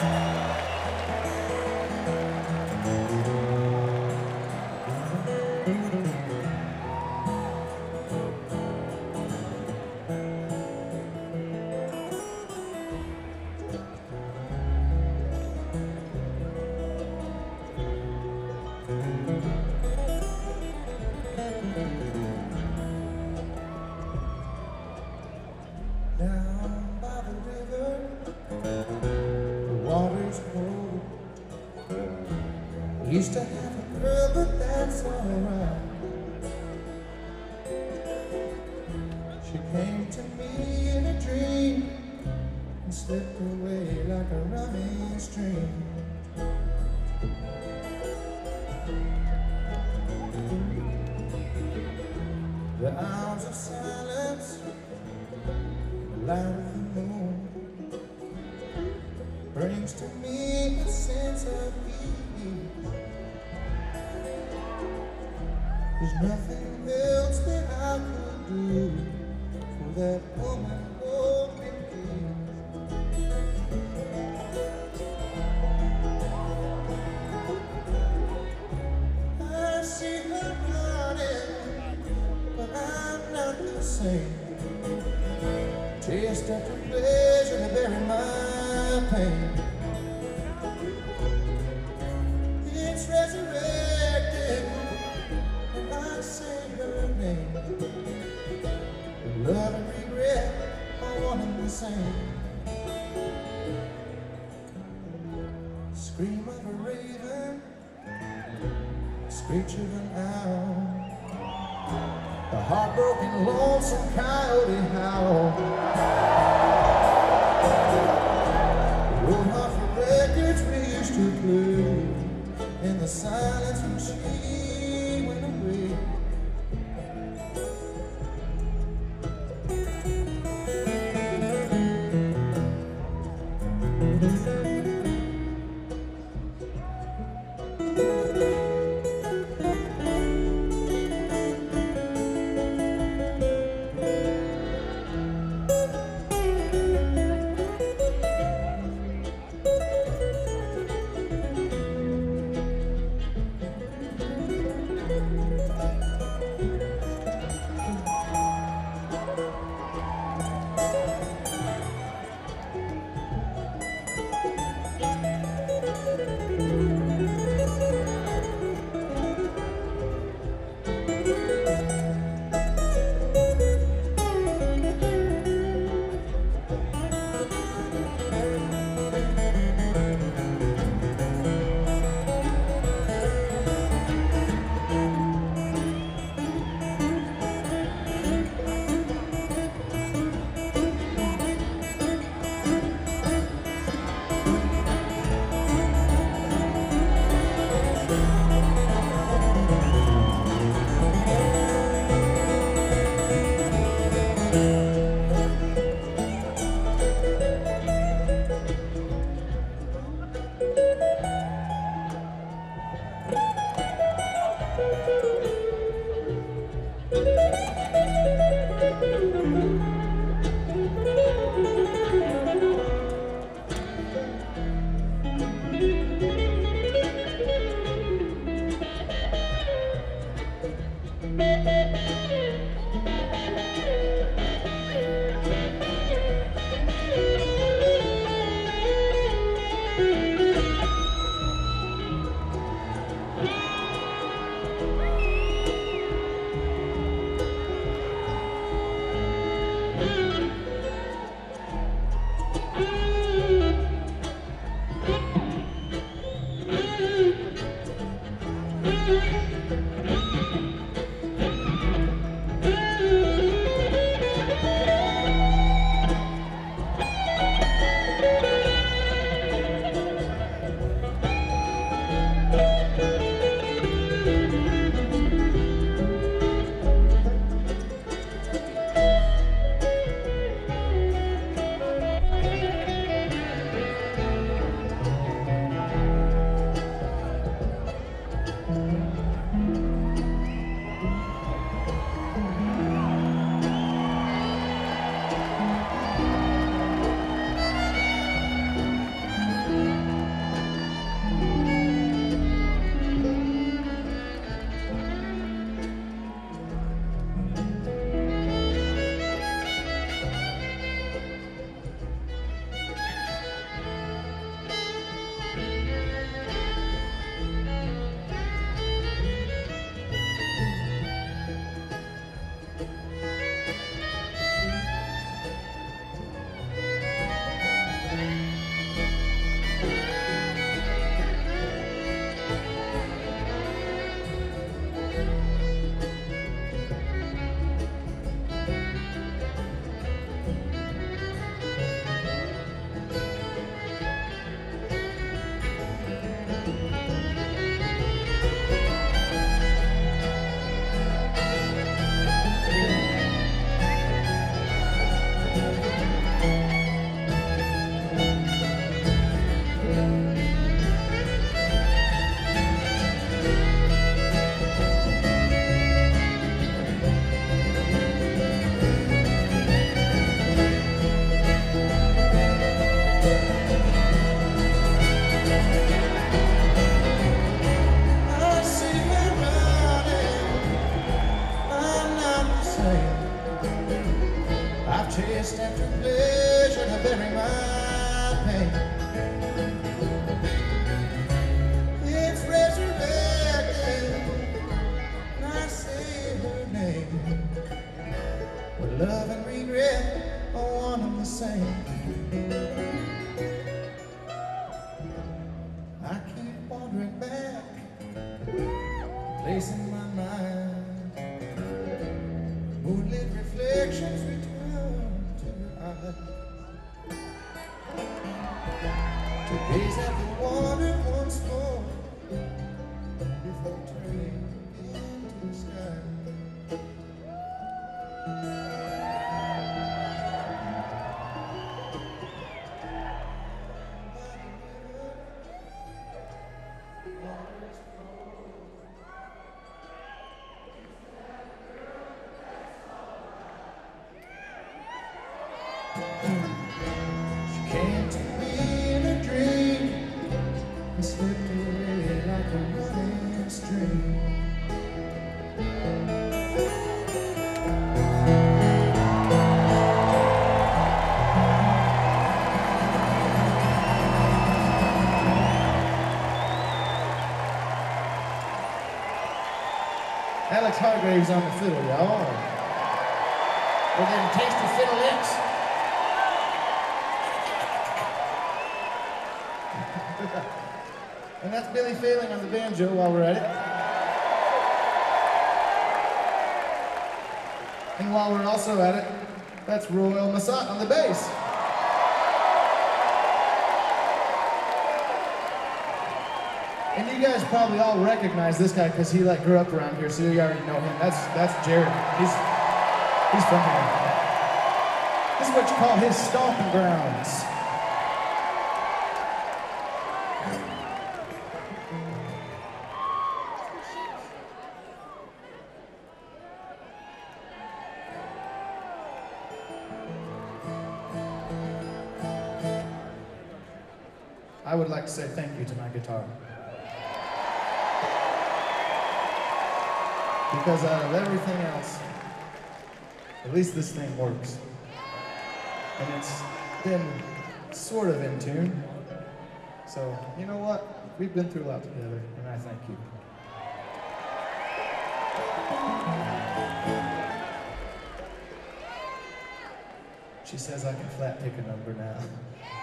Down by the river, the water's cold. Used to have a girl, but that's alright. She came to me in a dream and slipped away like a running stream. The hours of silence, the light of the moon, brings to me a sense of ease. There's nothing else that I could do for that woman. Hold me, please. I see her running, but I'm not the same. Taste after pleasure to bury my pain. It's resurrected when I say her name. Love and regret are one and the same. Scream of a raven, screech of an owl, the heartbroken, lonesome coyote howl. Wrote half the records we used to play in the silence when she went away. to gaze at the water once more before turning into the sky. She came to me in a dream and slipped away like a running stream. Alex Hargraves on the fiddle, y'all. We're getting tasty fiddle licks. And that's Billy Failing on the banjo while we're at it. And while we're also at it, that's Roel Massat on the bass. And you guys probably all recognize this guy because he grew up around here, so you already know him. That's Jared. He's from here. This is what you call his stomping grounds. I would like to say thank you to my guitar. Because out of everything else, at least this thing works. And it's been sort of in tune. So, you know what? We've been through a lot together, and I thank you. She says I can flat pick a number now.